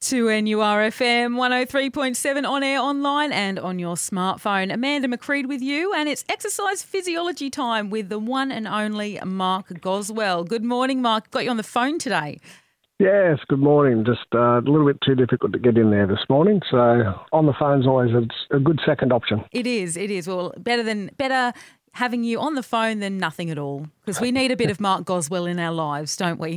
2NURFM 103.7 on air, online and on your smartphone. Amanda McCreed with you, and it's exercise physiology time with the one and only Mark Goswell. Good morning, Mark. Got you on the phone today. Yes, good morning. Just a little bit too difficult to get in there this morning, so on the phone's always a good second option. It is. Well, better having you on the phone than nothing at all, because we need a bit of Mark Goswell in our lives, don't we?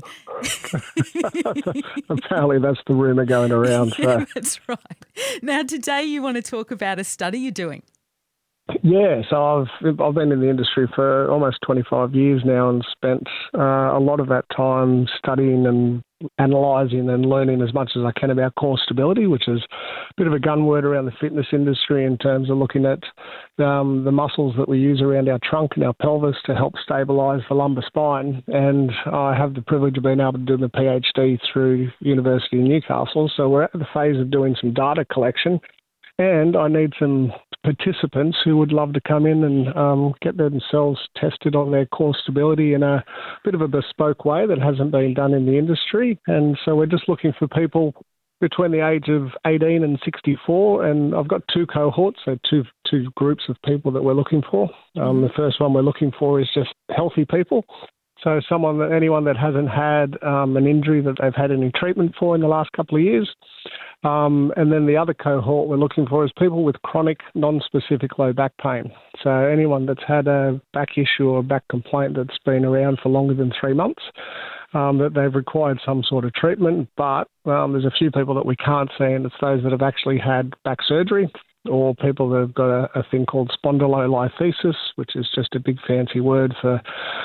Apparently that's the rumour going around. So. That's right. Now, today you want to talk about a study you're doing. Yeah, so I've been in the industry for almost 25 years now and spent a lot of that time studying and analysing and learning as much as I can about core stability, which is a bit of a gun word around the fitness industry in terms of looking at the muscles that we use around our trunk and our pelvis to help stabilise the lumbar spine. And I have the privilege of being able to do my PhD through University of Newcastle. So we're at the phase of doing some data collection. And I need some participants who would love to come in and get themselves tested on their core stability in a bit of a bespoke way that hasn't been done in the industry. And so we're just looking for people between the age of 18 and 64. And I've got two cohorts, so two groups of people that we're looking for. The first one we're looking for is just healthy people. So anyone that hasn't had an injury that they've had any treatment for in the last couple of years. And then the other cohort we're looking for is people with chronic, non-specific low back pain. So anyone that's had a back issue or a back complaint that's been around for longer than 3 months, that they've required some sort of treatment. But there's a few people that we can't see, and it's those that have actually had back surgery, or people that have got a thing called spondylolisthesis, which is just a big fancy word for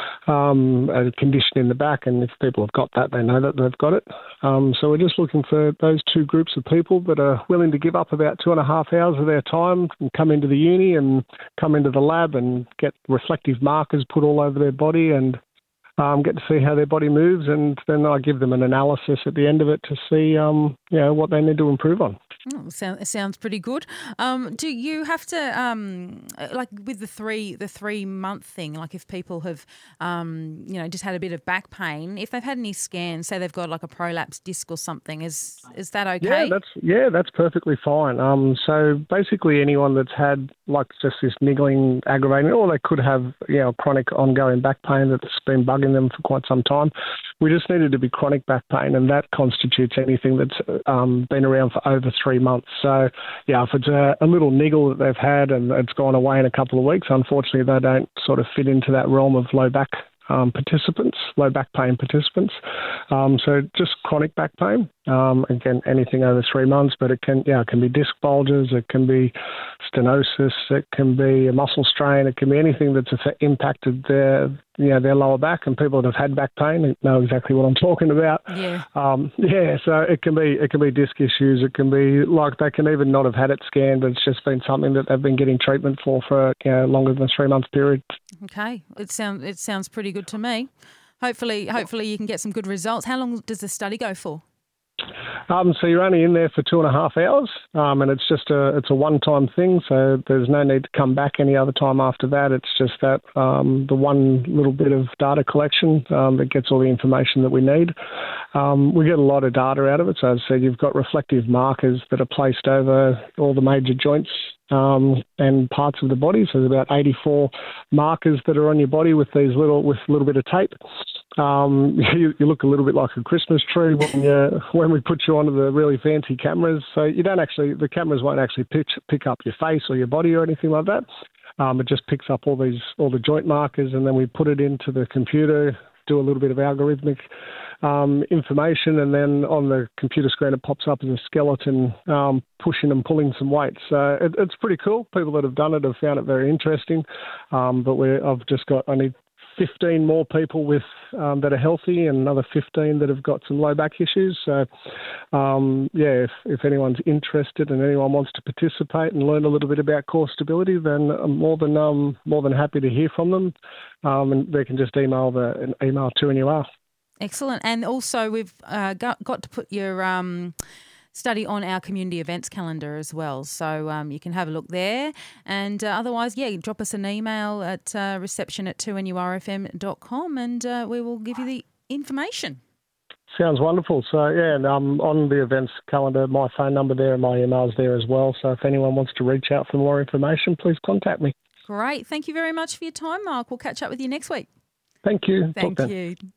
a condition in the back. And if people have got that, they know that they've got it. So we're just looking for those two groups of people that are willing to give up about 2.5 hours of their time and come into the uni and come into the lab and get reflective markers put all over their body and get to see how their body moves. And then I give them an analysis at the end of it to see what they need to improve on. Oh, sounds pretty good. Do you have to like with the 3 month thing? Like if people have just had a bit of back pain, if they've had any scans, say they've got like a prolapsed disc or something, is that okay? That's perfectly fine. So basically anyone that's had like just this niggling, aggravating, or they could have chronic ongoing back pain that's been bugging them for quite some time. We just needed to be chronic back pain, and that constitutes anything that's been around for over 3 months. So, if it's a little niggle that they've had and it's gone away in a couple of weeks, unfortunately they don't sort of fit into that realm of low back pain participants. So just chronic back pain. Again, anything over 3 months, but it can be disc bulges, it can be stenosis, it can be a muscle strain, it can be anything that's impacted their lower back. And people that have had back pain know exactly what I'm talking about. Yeah. So it can be disc issues. It can be like they can even not have had it scanned, but it's just been something that they've been getting treatment for longer than a 3 month period. Okay, it sounds pretty good to me. Hopefully you can get some good results. How long does the study go for? So you're only in there for 2.5 hours, and it's just a one-time thing. So there's no need to come back any other time after that. It's just that the one little bit of data collection that gets all the information that we need. We get a lot of data out of it. So as I said, you've got reflective markers that are placed over all the major joints and parts of the body. So there's about 84 markers that are on your body with a little bit of tape. You look a little bit like a Christmas tree when we put you onto the really fancy cameras. So the cameras won't actually pick up your face or your body or anything like that. It just picks up all the joint markers, and then we put it into the computer, do a little bit of algorithmic information, and then on the computer screen it pops up as a skeleton pushing and pulling some weights. So it's pretty cool. People that have done it have found it very interesting. I need 15 more people with that are healthy and another 15 that have got some low back issues. So, if anyone's interested and anyone wants to participate and learn a little bit about core stability, then I'm more than happy to hear from them. And they can just email an email to NUR. Excellent. And also we've got to put your study on our community events calendar as well. So you can have a look there. And otherwise, drop us an email at reception@2nurfm.com and we will give you the information. Sounds wonderful. So, yeah, and on the events calendar, my phone number there and my email's there as well. So if anyone wants to reach out for more information, please contact me. Great. Thank you very much for your time, Mark. We'll catch up with you next week. Thank you. Thank you.